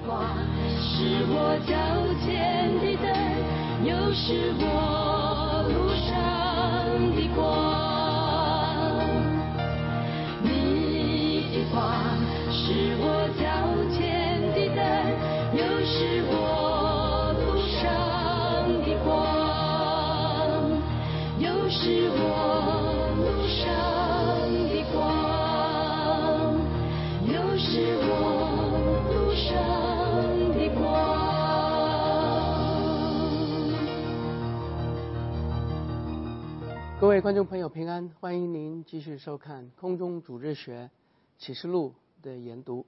话是我脚前的灯，又是我路上的光。你的话是我脚前的灯，又是我路上的光，又是我路上的光，又是我路上的光。 各位观众朋友平安，欢迎您继续收看空中主日学启示录的研读。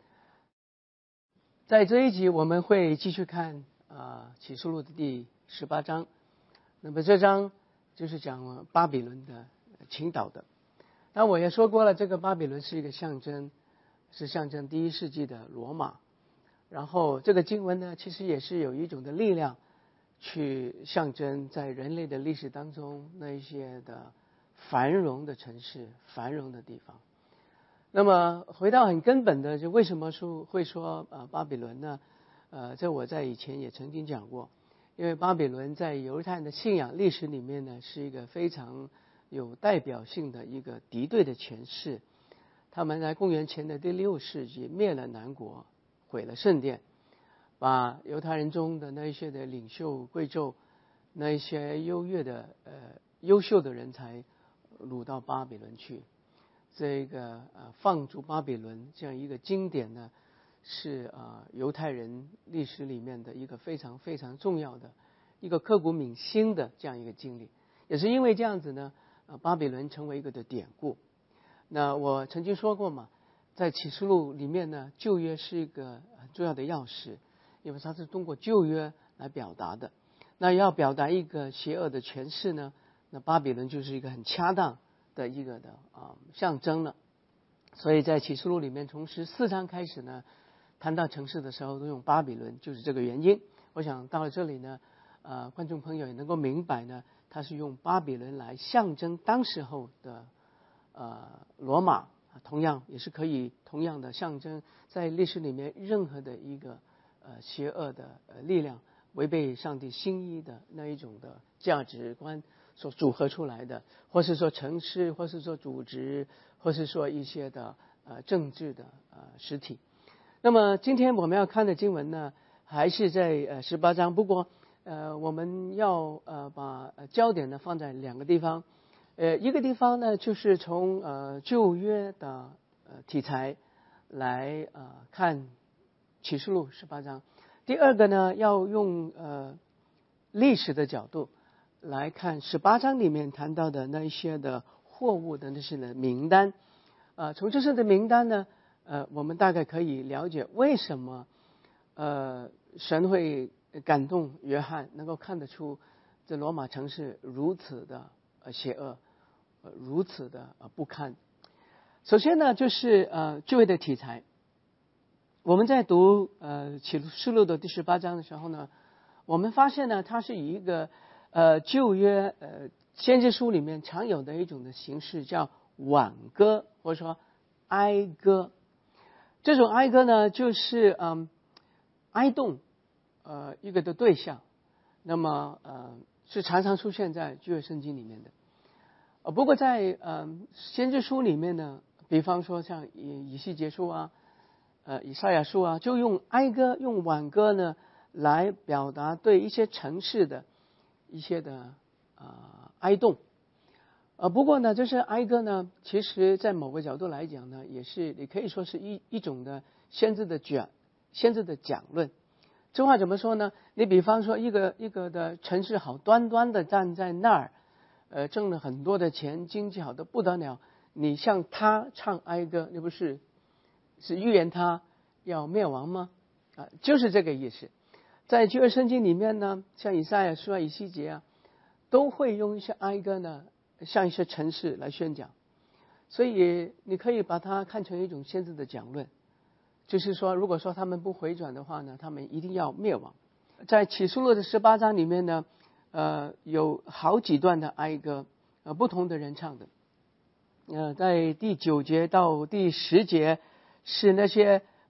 在这一集我们会继续看启示录的第18章。那么这章就是讲巴比伦的倾倒的。那我也说过了，这个巴比伦是一个象征，是象征第1世纪的罗马。然后这个经文呢，其实也是有一种的力量去象征在人类的历史当中那一些的繁荣的城市、繁荣的地方。那么回到很根本的，就为什么会说巴比伦呢？这我在以前也曾经讲过，因为巴比伦在犹太人的信仰历史里面呢，是一个非常有代表性的一个敌对的权势。他们在公元前的第6世纪灭了南国，毁了圣殿，把犹太人中的那一些的领袖贵胄，那一些优秀的人才掳到巴比伦去。这个放逐巴比伦这样一个经典呢，是犹太人历史里面的一个非常非常重要的一个刻骨铭心的这样一个经历。也是因为这样子呢，巴比伦成为一个的典故。那我曾经说过嘛，在启示录里面呢，旧约是一个很重要的钥匙，因为它是通过旧约来表达的。那要表达一个邪恶的权势呢，那巴比伦就是一个很恰当的一个的象征了。所以在启示录里面从14章开始呢，谈到城市的时候都用巴比伦，就是这个原因。我想到了这里呢，观众朋友也能够明白呢，它是用巴比伦来象征当时候的罗马，同样也是可以同样的象征在历史里面任何的一个邪恶的力量，违背上帝心意的那一种的价值观所组合出来的，或是说城市，或是说组织，或是说一些的政治的实体。那么今天我们要看的经文呢，还是在18章，不过我们要把焦点呢放在2个地方。一个地方呢，就是从旧约的题材来看启示录18章。第二个呢，要用历史的角度来看18章里面谈到的那一些的货物的那些的名单。从这些的名单呢，我们大概可以了解为什么神会感动约翰，能够看得出这罗马城市如此的邪恶，如此的不堪。首先呢，就是旧约的题材。我们在读启示录的第18章的时候呢，我们发现呢，它是以一个旧约先知书里面常有的一种的形式，叫挽歌或者说哀歌。这种哀歌呢，就是哀动一个的对象，那么是常常出现在旧约圣经里面的。不过在先知书里面呢，比方说像以西结书啊、以赛亚书啊，就用哀歌、用挽歌呢来表达对一些城市的一些的哀动。不过呢，这些哀歌呢，其实在某个角度来讲呢，也是也可以说是一种的先知的讲论。这话怎么说呢？你比方说一个的城市好端端的站在那儿，挣了很多的钱，经济好的不得了，你向他唱哀歌，那不是预言他要灭亡吗？就是这个意思。在旧约圣经里面呢，像以赛亚书啊、以西结啊，都会用一些哀歌呢，向一些城市来宣讲。所以你可以把它看成一种先知的讲论，就是说，如果说他们不回转的话呢，他们一定要灭亡。在启示录的18章里面呢，有好几段的哀歌，不同的人唱的。在第9节到第10节是那些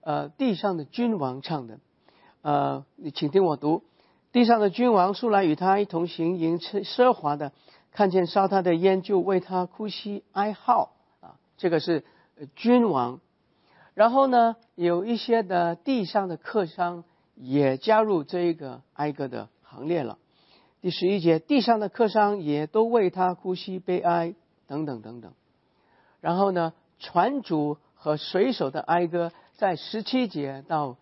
地上的君王唱的。你请听我读：地上的君王素来与他一同行淫奢华的，看见烧他的烟就为他哭泣哀号。这个是君王。然后呢，有一些的地上的客商也加入这一个哀歌的行列了。第11节，地上的客商也都为他哭泣悲哀，等等等等。然后呢，船主和水手的哀歌在17节到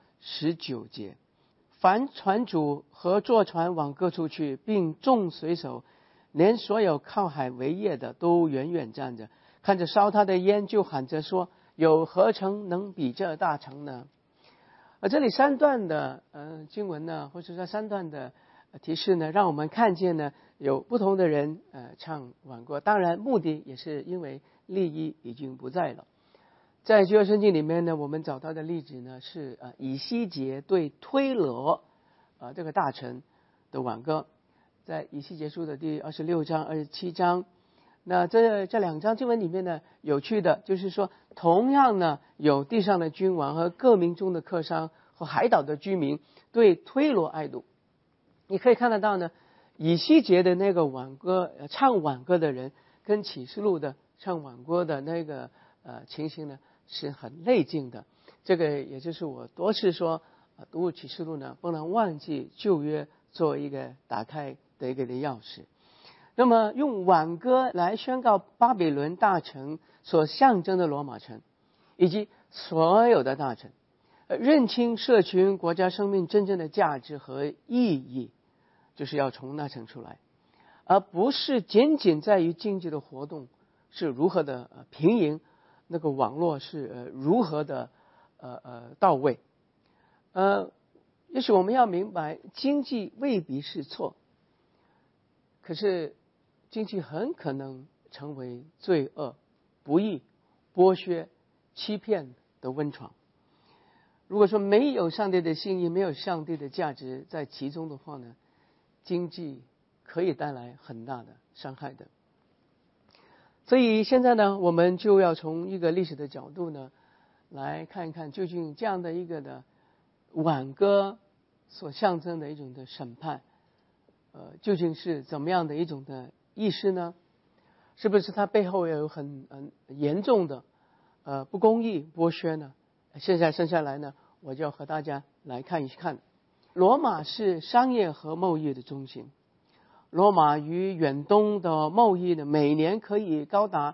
19节。凡船主和坐船往各处去，并众水手，连所有靠海为业的，都远远站着，看着烧他的烟，就喊着说：有何城能比这大城呢？这里3段的经文呢，或者说3段的提示呢，让我们看见呢，有不同的人唱挽歌。当然目的也是因为利益已经不在了。在旧约圣经里面呢，我们找到的例子呢是以西结对推罗这个大臣的挽歌，在以西结书的第26章、27章。那这2章经文里面呢，有趣的就是说，同样呢有地上的君王和各民中的客商和海岛的居民对推罗哀悼。你可以看得到呢，以西结的那个挽歌唱挽歌的人，跟启示录的唱挽歌的那个情形呢是很类近的。这个也就是我多次说，读启示录呢不能忘记旧约作为一个打开的一个钥匙。那么用挽歌来宣告巴比伦大城所象征的罗马城，以及所有的大城，认清社群国家生命真正的价值和意义，就是要从那城出来，而不是仅仅在于经济的活动是如何的平盈，那个网络是如何的到位。也许我们要明白，经济未必是错，可是经济很可能成为罪恶、不义、剥削、欺骗的温床。如果说没有上帝的心意，没有上帝的价值在其中的话呢，经济可以带来很大的伤害的。所以现在呢，我们就要从一个历史的角度呢，来看一看究竟这样的一个的挽歌所象征的一种的审判，究竟是怎么样的一种的意思呢？是不是它背后有很严重的不公义、剥削呢？现在剩下来呢，我就要和大家来看一看。罗马是商业和贸易的中心。罗马与远东的贸易呢，每年可以高达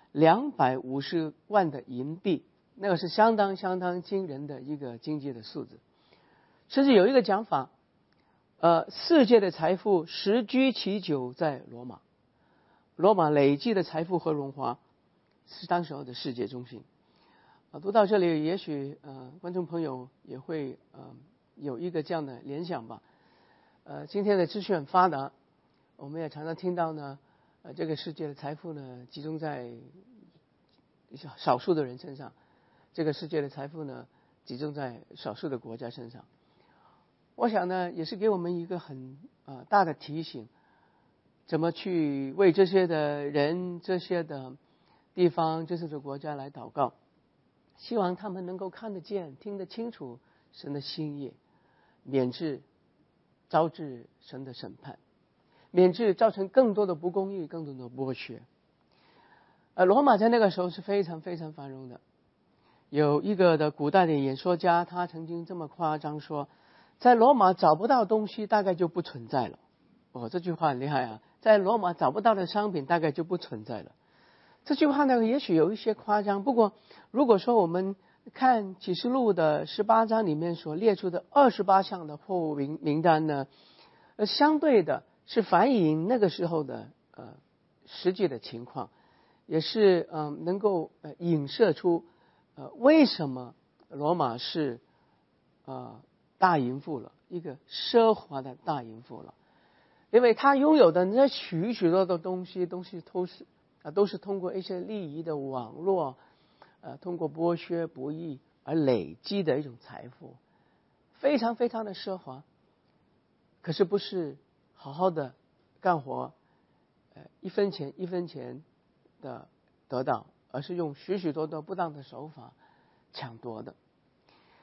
250万的银币，那个是相当惊人的一个经济的数字。甚至有一个讲法，世界的财富实居其九在罗马。罗马累积的财富和荣华是当时候的世界中心。读到这里，也许观众朋友也会有一个这样的联想吧。今天的资讯很发达，我们也常常听到呢，这个世界的财富呢集中在少数的人身上，这个世界的财富呢集中在少数的国家身上。我想呢，也是给我们一个很大的提醒，怎么去为这些的人、这些的地方、这些的国家来祷告，希望他们能够看得见、听得清楚神的心意，免致招致神的审判，免致造成更多的不公义、更多的剥削。罗马在那个时候是非常繁荣的。有一个的古代的演说家，他曾经这么夸张说，在罗马找不到东西大概就不存在了。这句话很厉害啊！在罗马找不到的商品大概就不存在了。这句话呢，也许有一些夸张，不过如果说我们看启示录的18章里面所列出的28项的货物名单呢，相对的是反映那个时候的实际的情况，也是能够影射出为什么罗马是大淫妇了，一个奢华的大淫妇了。因为他拥有的那许多的东西都是通过一些利益的网络，通过剥削不义而累积的一种财富，非常的奢华。可是不是好好的干活，一分钱的得到，而是用许多不当的手法抢夺的。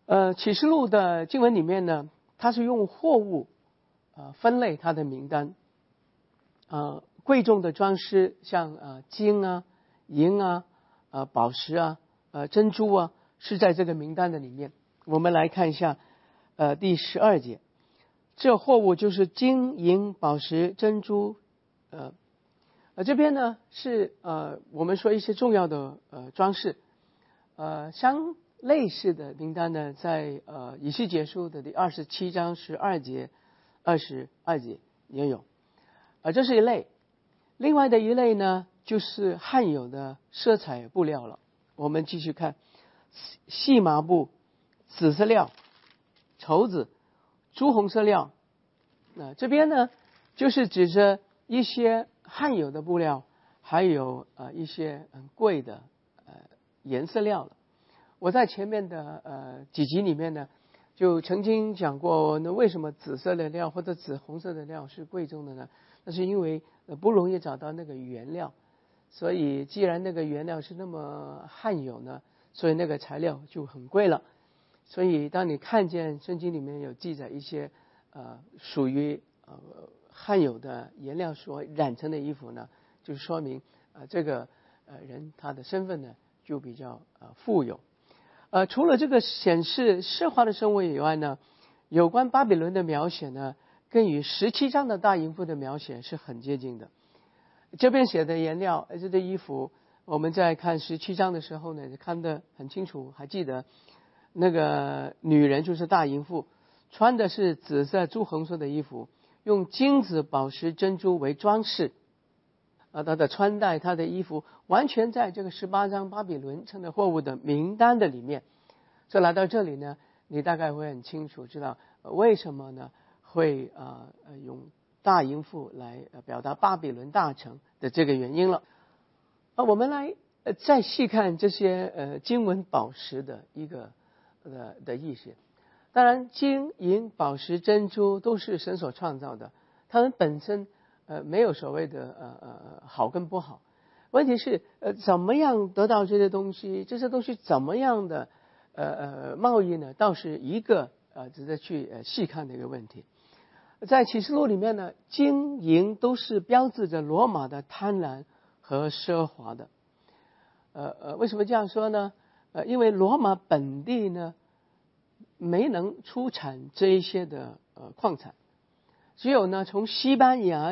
启示录的经文里面呢，它是用货物分类它的名单。贵重的装饰像金啊、银啊、宝石啊、珍珠啊，是在这个名单的里面。我们来看一下第12节，这货物就是金银宝石珍珠。这边呢是我们说一些重要的装饰。相类似的名单呢，在以西结书的第27章12节、22节也有。这是一类。另外的一类呢，就是罕有的色彩布料了。我们继续看，细麻布、紫色料、绸子、朱红色料。这边呢，就是指着一些罕有的布料，还有一些很贵的颜色料了。我在前面的几集里面呢，就曾经讲过，那为什么紫色的料或者紫红色的料是贵重的呢？那是因为不容易找到那个原料，所以既然那个原料是那么罕有呢，所以那个材料就很贵了。所以当你看见圣经里面有记载一些属于罕有的颜料所染成的衣服呢，就说明这个人他的身份呢就比较富有。除了这个显示奢华的生活以外呢，有关巴比伦的描写呢，跟与17章的大淫妇的描写是很接近的。这边写的颜料，这的衣服，我们在看17章的时候呢，看得很清楚，还记得那个女人就是大淫妇，穿的是紫色朱红色的衣服，用金子宝石珍珠为装饰。她的穿戴，她的衣服完全在这个18章巴比伦称的货物的名单的里面。所以来到这里呢，你大概会很清楚知道为什么呢会用大淫妇来表达巴比伦大城的这个原因了。我们来再细看这些经文宝石的一个的意思。当然金银宝石珍珠都是神所创造的，它们本身没有所谓的好跟不好，问题是怎么样得到这些东西，这些东西怎么样的贸易呢，倒是一个值得去细看的一个问题。在启示录里面呢，金银都是标志着罗马的贪婪和奢华的。为什么这样说呢？因为罗马本地呢没能出产这一些的矿产，只有从西班牙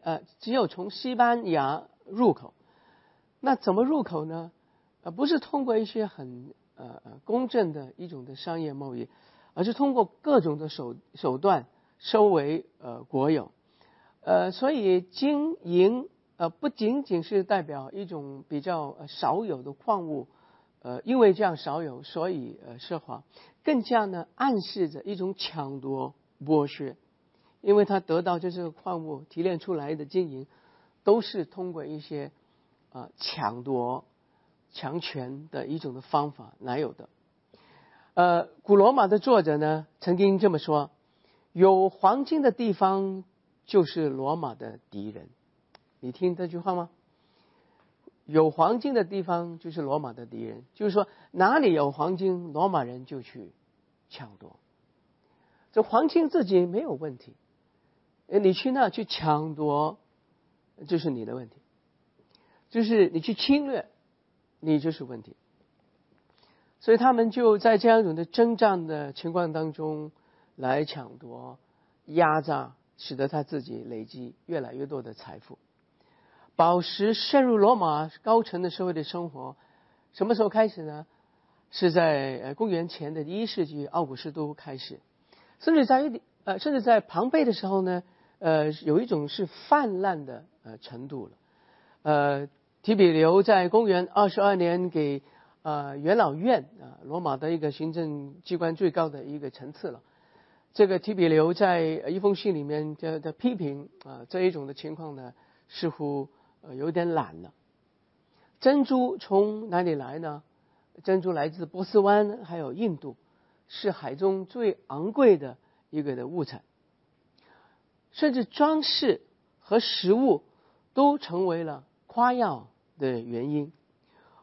入口。那怎么入口呢？不是通过一些很公正的一种的商业贸易，而是通过各种的手段收为国有。所以金银不仅仅是代表一种比较少有的矿物，因为这样少有，所以奢华，更加呢暗示着一种抢夺剥削。因为他得到这个矿物提炼出来的金银，都是通过一些抢夺强权的一种的方法来有的。古罗马的作者呢曾经这么说，有黄金的地方就是罗马的敌人。你听这句话吗？有黄金的地方就是罗马的敌人，就是说哪里有黄金，罗马人就去抢夺。这黄金自己没有问题，你去那去抢夺就是你的问题，就是你去侵略你就是问题。所以他们就在这样一种的征战的情况当中来抢夺压榨，使得他自己累积越来越多的财富。宝石渗入罗马高层的社会的生活，什么时候开始呢？是在公元前的1世纪奥古斯都开始，甚至在庞贝的时候呢，有一种是泛滥的程度了。提比留在公元22年给元老院罗马的一个行政机关最高的一个层次了。这个提比留在一封信里面的批评这一种的情况呢，似乎有点懒了。珍珠从哪里来呢？珍珠来自波斯湾还有印度，是海中最昂贵的一个的物产。甚至装饰和食物都成为了夸耀的原因。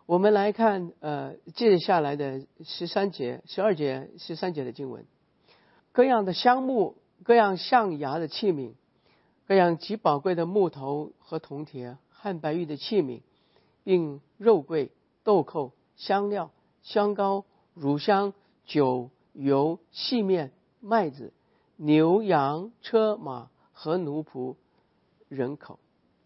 我们来看接下来的12节、13节的经文。各样的香木，各样象牙的器皿，各样极宝贵的木头和铜铁，汉白玉的器皿，并肉桂、豆蔻、香料、香膏、乳香、酒、油、细面、麦子、牛羊、车马和奴仆、人口。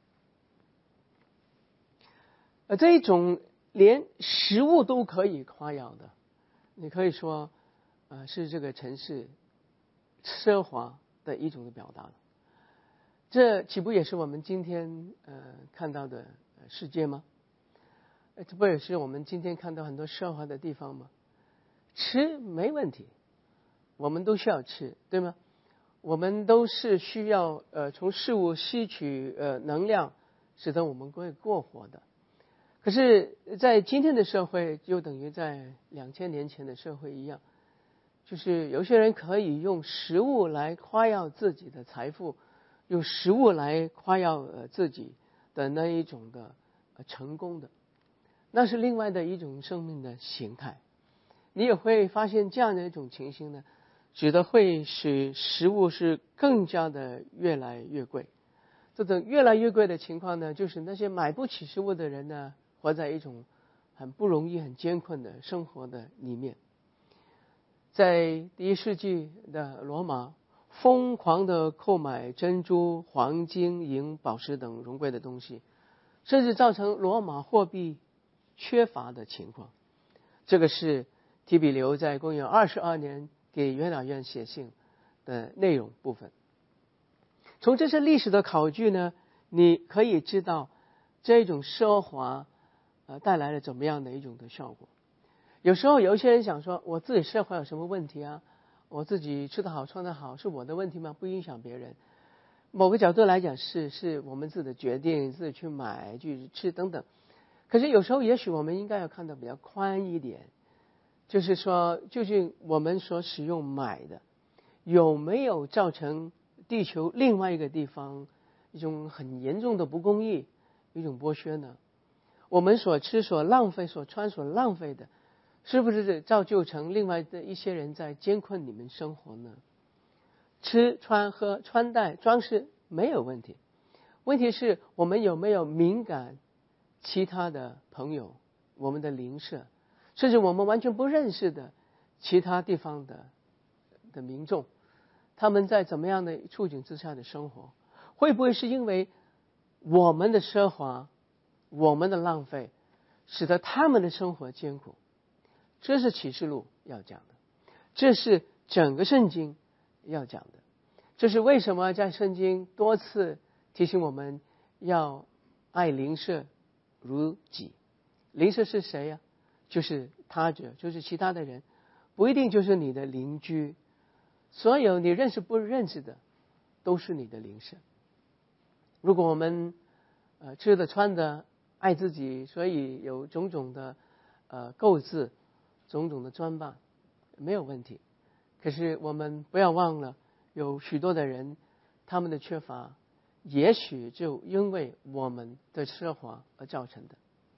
这一种连食物都可以夸耀的，你可以说是这个城市奢华的一种的表达了。这岂不也是我们今天看到的世界吗？这不也是我们今天看到很多奢华的地方吗？吃没问题，我们都需要吃，对吗？我们都是需要从事物吸取能量，使得我们会过活的。可是在今天的社会，就等于在2000年前的社会一样，就是有些人可以用食物来夸耀自己的财富，用食物来夸耀自己的那一种的成功的，那是另外的一种生命的形态。你也会发现这样的一种情形呢，指的会使食物是更加的越来越贵。这种越来越贵的情况呢，就是那些买不起食物的人呢，活在一种很不容易、很艰困的生活的里面。在第1世纪的罗马，疯狂的购买珍珠、黄金、银、宝石等荣贵的东西，甚至造成罗马货币缺乏的情况。这个是提比留在公元22年给元老院写信的内容部分。从这些历史的考据呢，你可以知道这种奢华带来了怎么样的一种的效果。有时候有一些人想说，我自己奢华有什么问题啊？我自己吃得好穿得好是我的问题吗？不影响别人。某个角度来讲是我们自己的决定，自己去买去吃等等。可是有时候也许我们应该要看得比较宽一点，就是说究竟我们所使用买的有没有造成地球另外一个地方一种很严重的不公义，一种剥削呢？我们所吃所浪费所穿所浪费的，是不是造就成另外的一些人在艰困里面生活呢？吃穿喝穿戴装饰没有问题，问题是我们有没有敏感其他的朋友，我们的邻舍，甚至我们完全不认识的其他地方的民众，他们在怎么样的处境之下的生活，会不会是因为我们的奢华我们的浪费使得他们的生活艰苦？这是启示录要讲的，这是整个圣经要讲的。这是为什么在圣经多次提醒我们要爱邻舍如己。邻舍是谁呀？就是他者，就是其他的人，不一定就是你的邻居，所有你认识不认识的都是你的邻舍。如果我们吃的穿的爱自己，所以有种种的购置，种种的装扮，没有问题。可是我们不要忘了，有许多的人他们的缺乏也许就因为我们的奢华而造成的。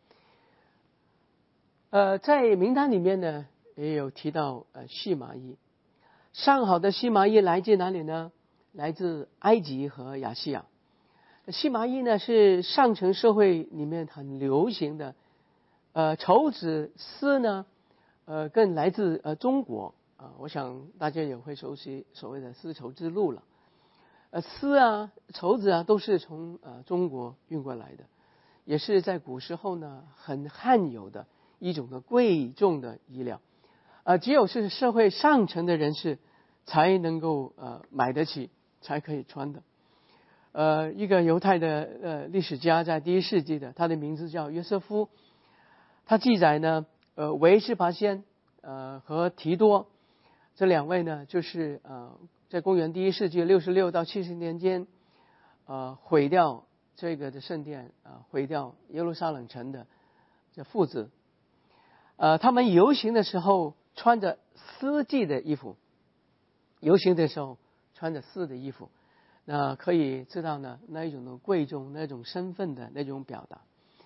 在名单里面呢也有提到细麻衣。上好的细麻衣来自哪里呢？来自埃及和亚细亚。细麻衣呢是上层社会里面很流行的，绸子丝呢更来自中国我想大家也会熟悉所谓的丝绸之路了。丝啊绸子啊都是从中国运过来的，也是在古时候呢很罕有的一种的贵重的衣料，只有是社会上层的人士才能够买得起，才可以穿的。一个犹太的历史家在第1世纪的，他的名字叫约瑟夫，他记载呢维斯帕先和提多这2位呢，就是在公元第1世纪66到70年间毁掉这个的圣殿，毁掉耶路撒冷城的这父子。他们游行的时候穿着丝系的衣服，游行的时候穿着丝的衣服，那可以知道呢那一种的贵重，那种身份的那种表达。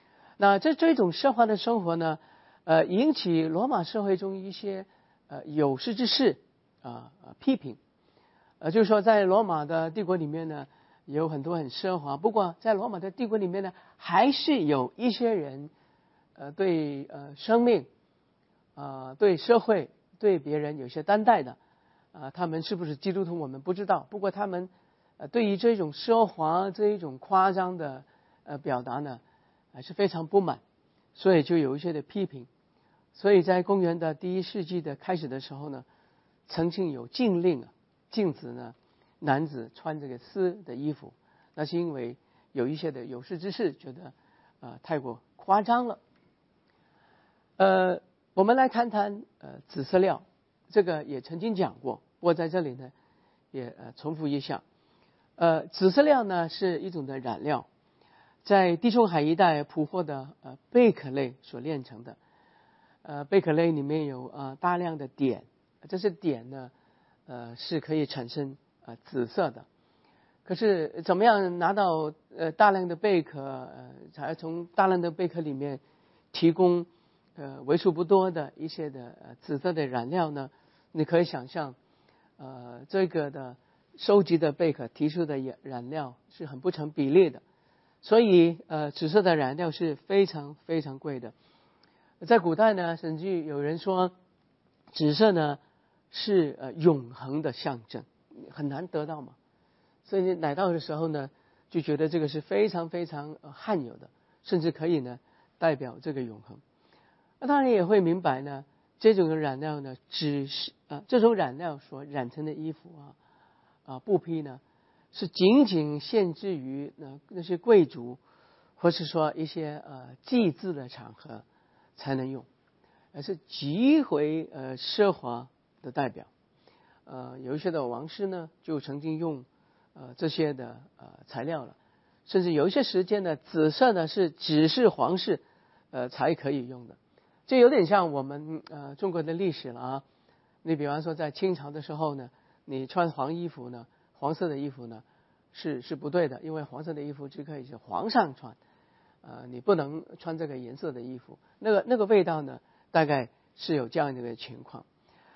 那这种奢华的生活呢，引起罗马社会中一些有识之士批评，就是说在罗马的帝国里面呢，有很多很奢华，不过在罗马的帝国里面呢，还是有一些人对生命对社会对别人有些担待的，他们是不是基督徒我们不知道，不过他们对于这种奢华这一种夸张的表达呢，还是非常不满，所以就有一些的批评。所以在公元的第1世纪的开始的时候呢，曾经有禁令禁止呢男子穿这个丝的衣服，那是因为有一些的有识之士觉得太过夸张了。我们来谈谈紫色料，这个也曾经讲过，不过在这里呢也重复一下。紫色料呢是一种的染料，在地中海一带捕获的贝壳类所炼成的。贝壳类里面有大量的碘，这些碘呢是可以产生紫色的。可是怎么样拿到大量的贝壳，才从大量的贝壳里面提供为数不多的一些的紫色的染料呢？你可以想象这个的收集的贝壳提出的染料是很不成比例的，所以紫色的染料是非常非常贵的。在古代呢，甚至有人说紫色呢是永恒的象征，很难得到嘛，所以来到的时候呢，就觉得这个是非常非常罕有的，甚至可以呢代表这个永恒。那当然也会明白呢，这种的染料呢，只是这种染料所染成的衣服布匹呢，是仅仅限制于那些贵族，或是说一些祭祀的场合才能用，而是极为奢华的代表。有一些的王室呢，就曾经用这些的材料了，甚至有一些时间呢，紫色呢是只是皇室才可以用的。这有点像我们中国的历史了你比方说在清朝的时候呢，你穿黄衣服呢，黄色的衣服呢是不对的，因为黄色的衣服只可以是皇上穿，你不能穿这个颜色的衣服。那个味道呢，大概是有这样的一个情况。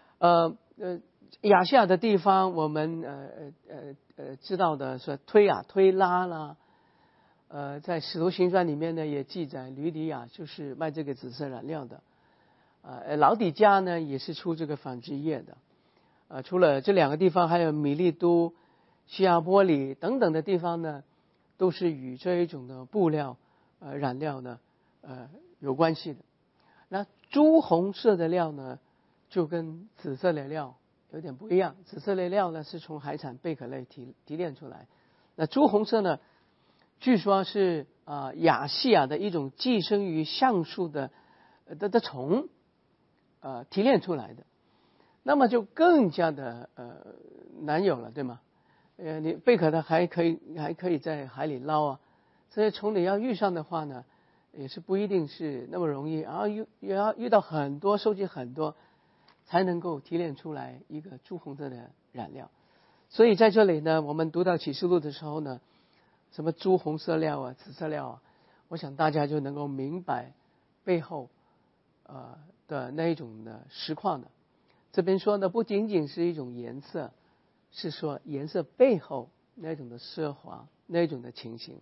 亚细亚的地方，我们知道的是推雅推拉啦。在使徒行传里面呢也记载，吕底亚就是卖这个紫色染料的。老底嘉呢也是出这个纺织业的。除了这2个地方，还有米利都、西亚波里等等的地方呢，都是与这一种的布料染料呢有关系的。那朱红色的料呢，就跟紫色的料有点不一样。紫色的料呢是从海产贝壳类提炼出来，那朱红色呢，据说是亚细亚的一种寄生于橡树的虫提炼出来的，那么就更加的难有了，对吗？你贝壳的还可以在海里捞这些虫你要遇上的话呢，也是不一定是那么容易，然后也要遇到很多，收集很多，才能够提炼出来一个朱红色的染料。所以在这里呢，我们读到启示录的时候呢，什么朱红色料紫色料我想大家就能够明白背后的那一种的实况的。这边说呢，不仅仅是一种颜色，是说颜色背后那种的奢华，那种的情形。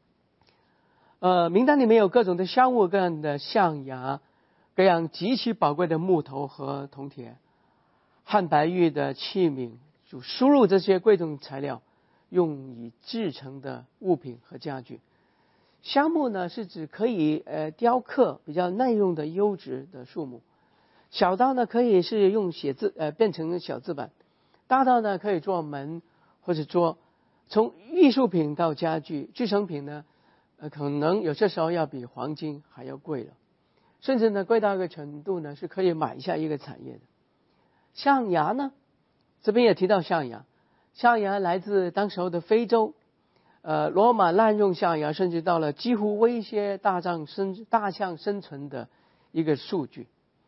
名单里面有各种的香物，各样的象牙，各样极其宝贵的木头和铜铁，汉白玉的器皿，就输入这些贵重材料用以制成的物品和家具。香木呢是指可以雕刻比较耐用的优质的树木，小刀呢可以是用写字变成小字板，大刀呢可以做门或者桌。从艺术品到家具，制成品呢可能有些时候要比黄金还要贵了，甚至呢贵到一个程度呢是可以买下一个产业的。象牙呢，这边也提到象牙，象牙来自当时候的非洲。罗马滥用象牙，甚至到了几乎威胁大象生存的一个数据。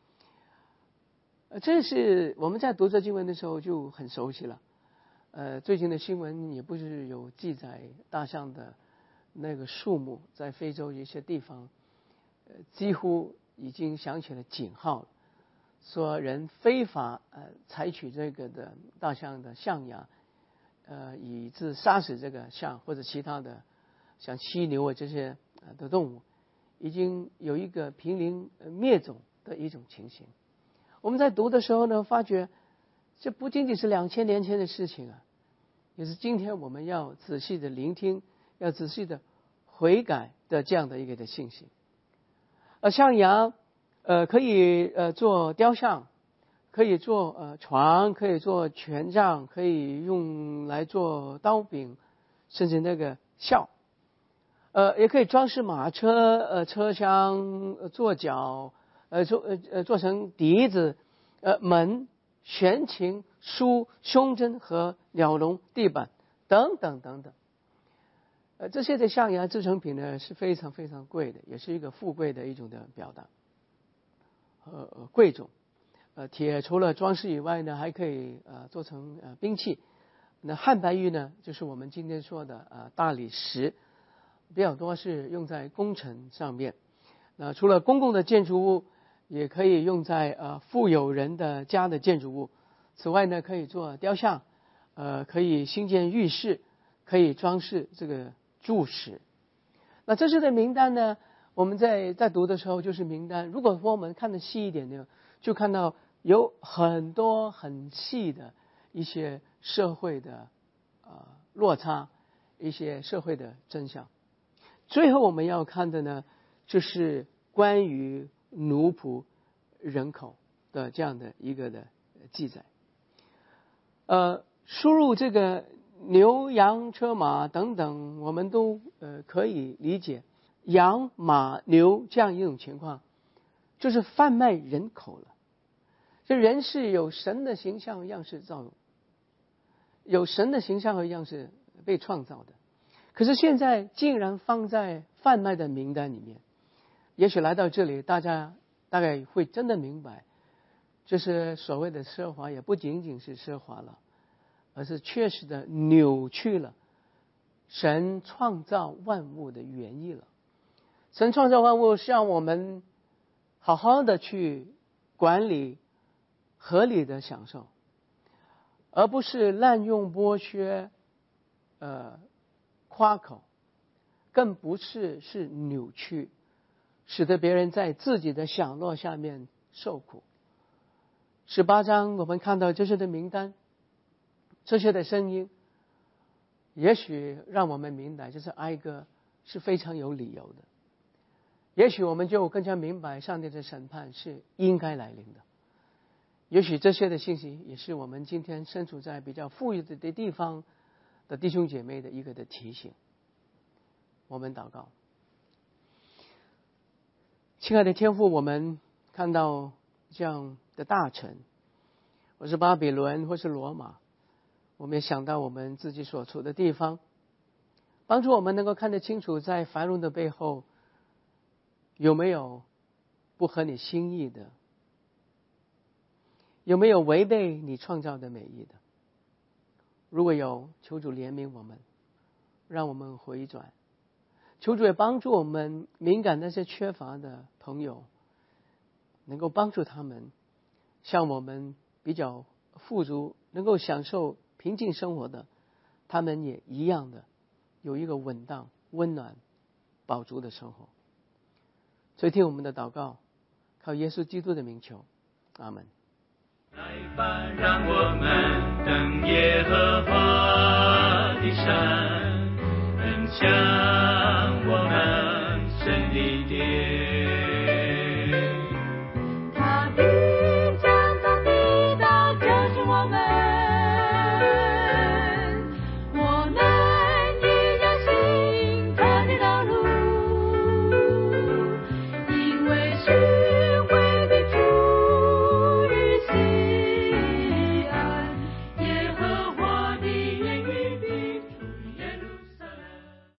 这是我们在读这经文的时候就很熟悉了。最近的新闻也不是有记载大象的那个数目，在非洲一些地方几乎已经响起了警号了，说人非法采取这个的大象的象牙，以致杀死这个象或者其他的像犀牛啊这些的动物，已经有一个濒临灭种的一种情形。我们在读的时候呢，发觉这不仅仅是2000年前的事情啊，也是今天我们要仔细的聆听，要仔细的悔改的这样的一个的信息。象牙可以做雕像，可以做床，可以做权杖，可以用来做刀柄，甚至那个鞘，也可以装饰马车、车厢、座脚，做成笛子、门、弦琴、书、胸针和鸟笼、地板等等等等。这些的象牙制成品呢是非常非常贵的，也是一个富贵的一种的表达，贵重。铁除了装饰以外呢，还可以做成兵器。那汉白玉呢，就是我们今天说的大理石，比较多是用在工程上面。那除了公共的建筑物，也可以用在富有人的家的建筑物。此外呢，可以做雕像，可以兴建浴室，可以装饰这个柱石。那这些的名单呢，我们在读的时候就是名单。如果说我们看得细一点呢，就看到有很多很细的一些社会的落差，一些社会的真相。最后我们要看的呢，就是关于奴仆人口的这样的一个的记载。输入这个牛羊车马等等，我们都可以理解羊马牛这样一种情况，就是贩卖人口了。这人是有神的形象和样式造，有神的形象和样式被创造的，可是现在竟然放在贩卖的名单里面。也许来到这里，大家大概会真的明白，就是所谓的奢华也不仅仅是奢华了，而是确实的扭曲了神创造万物的原意了。神创造万物是让我们好好的去管理，合理的享受，而不是滥用剥削，夸口，更不是扭曲，使得别人在自己的享乐下面受苦。18章我们看到这些的名单，这些的声音，也许让我们明白，就是哀歌是非常有理由的。也许我们就更加明白上帝的审判是应该来临的。也许这些的信息也是我们今天身处在比较富裕的地方的弟兄姐妹的一个的提醒。我们祷告。亲爱的天父，我们看到这样的大城，或是巴比伦，或是罗马，我们也想到我们自己所处的地方，帮助我们能够看得清楚，在繁荣的背后有没有不合你心意的，有没有违背你创造的美意的。如果有，求主怜悯我们，让我们回转。求主也帮助我们敏感那些缺乏的朋友，能够帮助他们像我们比较富足，能够享受平静生活的，他们也一样的有一个稳当、温暖、饱足的生活。所以听我们的祷告，靠耶稣基督的名求，阿们。 来吧，让我们登耶和华的山，奔向我们胜利的